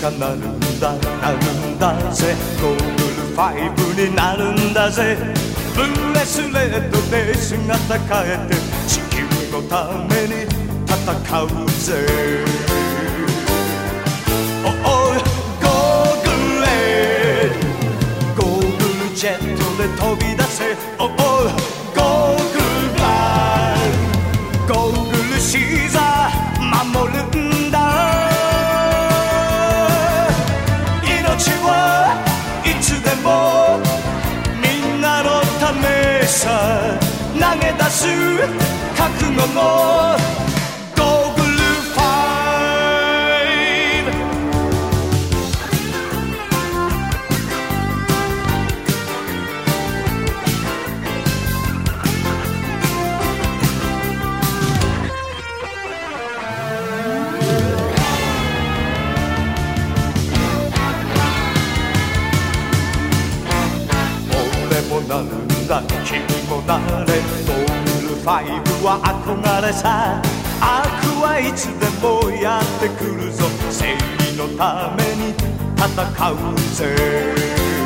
かなるんだなるんだぜ、ゴーグル5になるんだぜ、ブレスレットで姿変えて地球のために戦うぜ。おおゴーグルへゴーグルジェットで飛び出せ、おおゴーグルバーゴーグルシーザー守るんだ、命はいつでもみんなのためさ、投げ出す覚悟のゴーグルファイブ。俺もなるんだ君もなれ、ゴーグル5は憧れさ、悪はいつでもやってくるぞ、正義のために戦うぜ。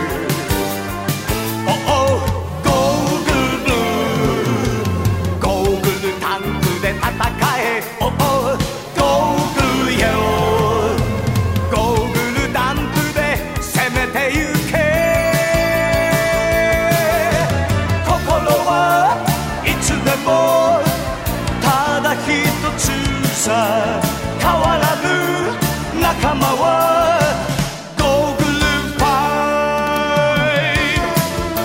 おおゴーグルゴーグルタンクで戦え、おおゴーグルよゴーグルダンクで攻めてゆけ、心はいつでもただ一つさ、変わらぬ仲間はゴーグルファイブ。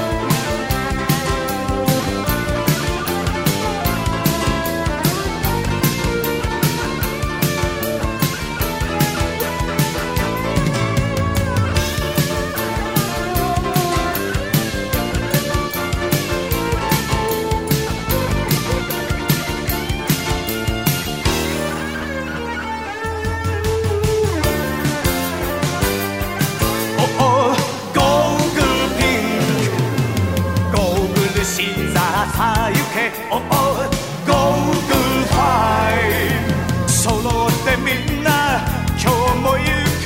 シーザーさあ行け、おおゴーグルファイブ、揃ってみんな今日も行く、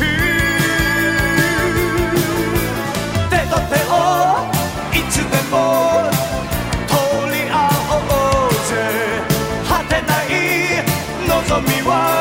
手と手をいつでも取り合おうぜ、果てない望みは